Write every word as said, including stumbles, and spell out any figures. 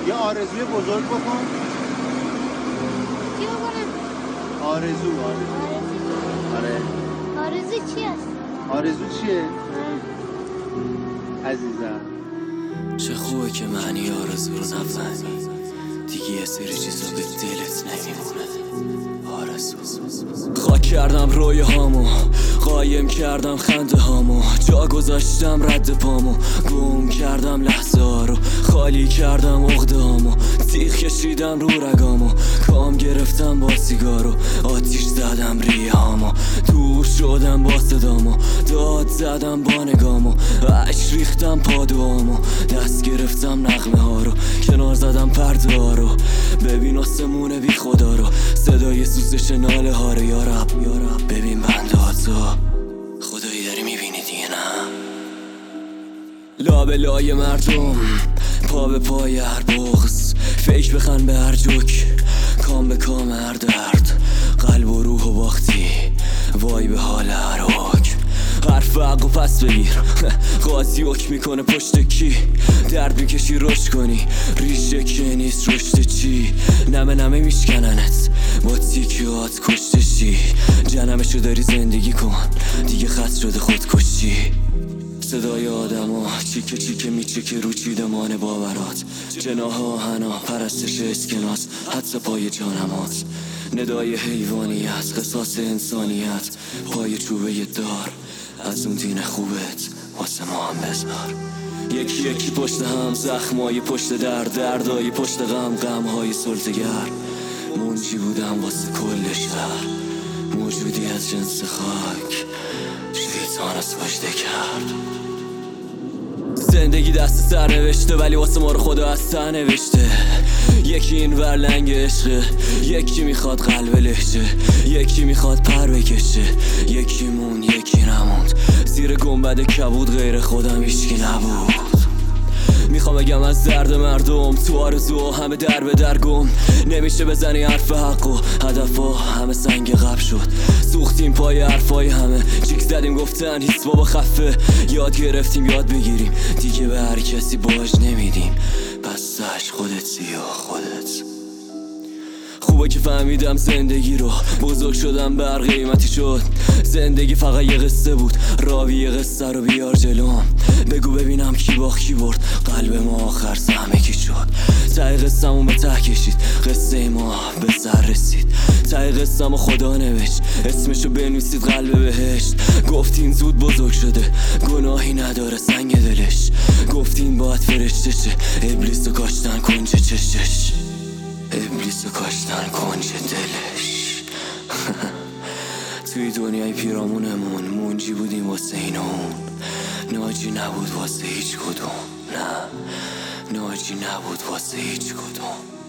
یه آرزوی بزرگ بکن. چی بکنم؟ آرزو آرزو آره. آرزو چی هست؟ آرزو چیه؟ عزیزم چه خوبه که معنی آرزو رو نفهمی، دیگه یه سری چیزا به دلت نمیمونه. آرزو خاک کردم رویه هامو، قایم کردم خنده هامو، جا گذاشتم رد پامو، گم کردم لحظه ها رو، خالی کردم عقده هامو، تیغ کشیدم رو رگامو، کام گرفتم با سیگارو، آتیش زدم ریه هامو، دور شدم با صدامو، داد زدم با نگامو، عشق ریختم پادوامو، دست گرفتم نغمه ها رو، کنار زدم پرده ها رو، ببین آسمون بی خدا رو، صدای سوزش ناله ها رو، یارب یارب ببین بنده ها تو خدایی داری میبینی دیگه نه. لابه لای مردم، پا به پای هر بغض، فکر بخن به هر جوک، کام به کام هر درد، قلب و روح و باختی، وای به حال هر حکم، حرف حق و پس بگیر قاضی حکم میکنه پشت کی، درد میکشی رشد کنی، ریشه که نیست رشد چی، نمه نمه میشکننت با تیکیات کشته شی، جنمشو داری زندگی کن دیگه خط شده خودکشی، صدای آدم ها چیکه چیکه میچکه رو چیدمان باورات، جناح آهنا پرستش اسکناس، حدس پای جانمات، ندای حیوانیت قصاص انسانیت، پای چوبه دار از اون دین خوبت واسه ما هم بذار، یکی یکی پشت هم زخمای پشت درد، دردای پشت غم غمهای سلطگر، منجی بودم واسه کل شهر، موجودی از جنس خاک شیطان از پشته کرد. زندگی دست سر نوشته ولی واسه ما رو خدا از سر نوشته، یکی این ور لنگ عشقه، یکی میخواد قلب لهجه، یکی میخواد پر بکشه، یکی مون یکی نموند، زیر گنبد کبود غیر خودم هیچکی نبود. میخوام بگم از درد مردم تو آرزو همه در به در گم، نمیشه بزنی حرف حق و هدف ها همه سنگ قبل شد، سوختیم پای حرفای همه، چیک زدیم گفتن هیچ بابا خفه، یاد گرفتیم یاد بگیریم دیگه به هر کسی باج نمیدیم، پس سش خودت سیا خودت. خوبه که فهمیدم زندگی رو، بزرگ شدم بر قیمتی شد، زندگی فقط یه قصه بود، راوی یه قصه رو بیار جلوم، بگو ببینم کی باخت کی برد، قلب ما آخر سهمه کی شد، ته قصه‌مون به ته کشید، قصه ما به سر رسید، ته قصه‌مو خدا نوشت، اسمشو بنویسید قلب بهشت، گفتین زود بزرگ شده گناهی نداره سنگ دلش، گفتین باید فرشته شه، ابلیسو کاشتن کنج چشش، ابلیسو کاشتن کنج دلش. توی دنیای پیرامونمون منجی بودیم واسه این اون، ناجی نبود واسه هیچ کدوم، نه ناجی نبود واسه هیچ کدوم.